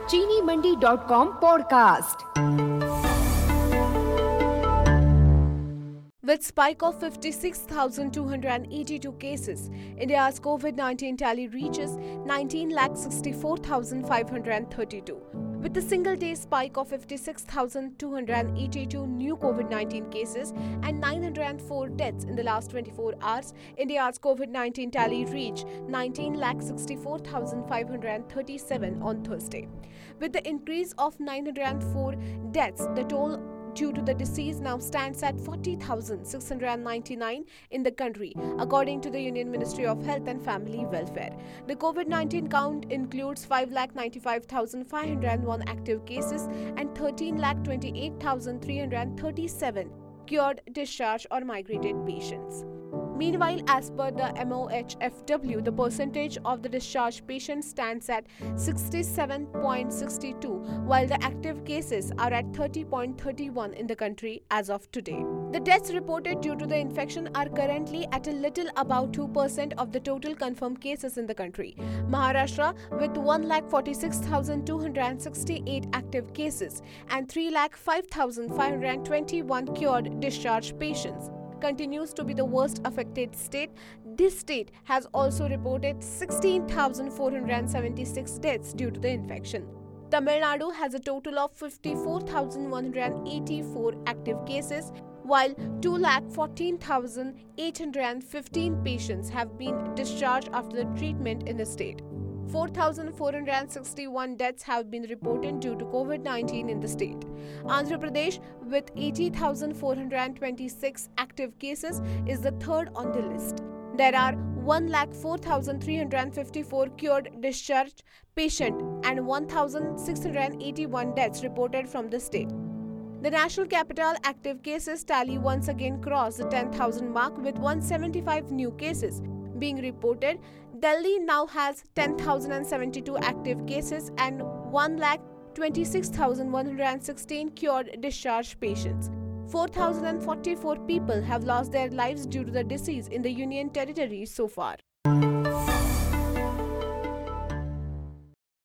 चीनीमंडी.com podcast. With spike of 56,282 cases, India's COVID-19 tally reaches 19,64,532. With a single-day spike of 56,282 new COVID-19 cases and 904 deaths in the last 24 hours, India's COVID-19 tally reached 19,64,537 on Thursday. With the increase of 904 deaths, the toll due to the disease now stands at 40,699 in the country, according to the Union Ministry of Health and Family Welfare. The COVID-19 count includes 5,95,501 active cases and 13,28,337 cured, discharged or migrated patients. Meanwhile, as per the MOHFW, the percentage of the discharged patients stands at 67.62, while the active cases are at 30.31 in the country as of today. The deaths reported due to the infection are currently at a little above 2% of the total confirmed cases in the country. Maharashtra, with 1,46,268 active cases and 3,05,521 cured, discharged patients, continues to be the worst affected state. This state has also reported 16,476 deaths due to the infection. Tamil Nadu has a total of 54,184 active cases, while 2,14,815 patients have been discharged after the treatment in the state. 4,461 deaths have been reported due to COVID-19 in the state. Andhra Pradesh, with 80,426 active cases, is the third on the list. There are 1,04,354 cured, discharged patients and 1,681 deaths reported from the state. The national capital active cases tally once again crossed the 10,000 mark with 175 new cases being reported. Delhi now has 10,072 active cases and 1,26,116 cured, discharged patients. 4,044 people have lost their lives due to the disease in the Union Territory so far.